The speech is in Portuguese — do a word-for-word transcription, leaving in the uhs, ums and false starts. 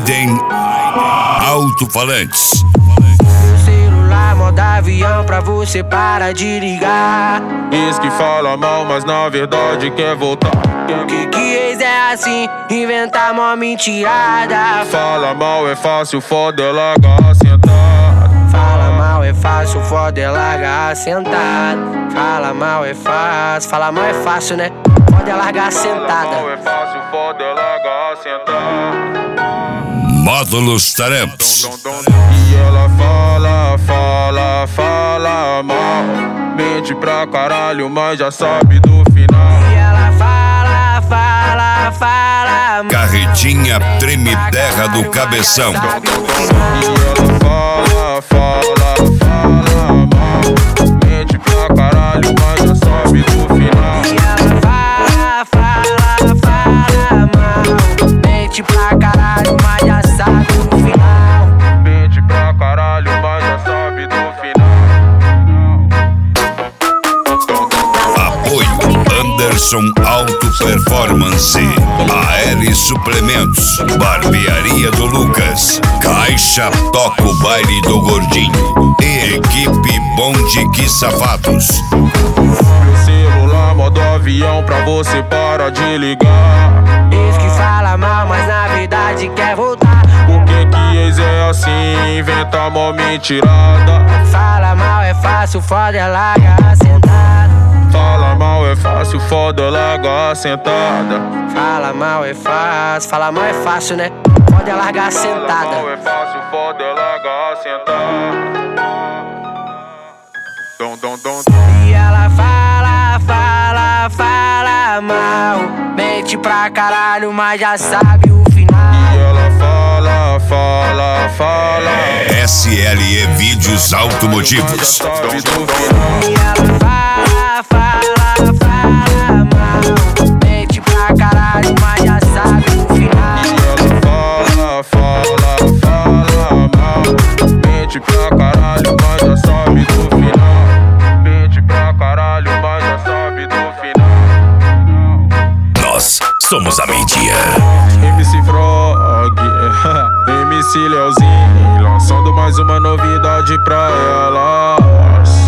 Raiden Alto-Falantes. Modo avião pra você para de ligar. Diz que fala mal, mas na verdade quer voltar. O que que ex é assim, inventar mó mentirada. Fala mal é fácil, foda é largar sentado. Fala mal é fácil, foda é largar sentado. Fala mal é fácil, fala mal é fácil, né? Foda é largar sentada. Fala mal é fácil, foda é largar sentado. Módulos Taramps. E ela fala, fala, fala mal. Mente pra caralho, mas já sabe do final. E ela fala, fala, fala mal. Carretinha treme terra do cabeção. E ela fala, fala, fala mal. Mente pra caralho, mas já sabe do final. E ela fala, fala, fala mal. Mente pra caralho, mas já sabe do final. Mente pra caralho, mas já sabe do final. Apoio Anderson Auto Performance, A L Suplementos, Barbearia do Lucas, Caixa Toca o Baile do Gordinho e Equipe Bonde Que Safados. Meu celular modo avião pra você para de ligar. Diz que fala mal, mas na verdade quer voltar. Por que que ex é assim, inventa mó mentirada. Fala mal é fácil, foda é largar sentada. Fala mal é fácil, foda é largar sentada. Fala mal é fácil, fala mal é fácil, né? Foda é largar Fala sentada. mal é fácil, foda é largar sentada. Dom, dom, dom. E ela fala, fala, fala mal. Mente pra caralho, mas já sabe o final. E ela fala, fala, fala. S L E Vídeos Automotivos. Já sabe do final. E ela fala, fala, fala mal. Mente pra caralho, mas já sabe o final. E ela fala, fala, fala mal. Mente pra caralho, mas já sabe do final. Mente pra caralho, mas já sabe do final. Nós somos a mídia. M C Frog, M C Leozinho, lançando mais uma novidade pra elas.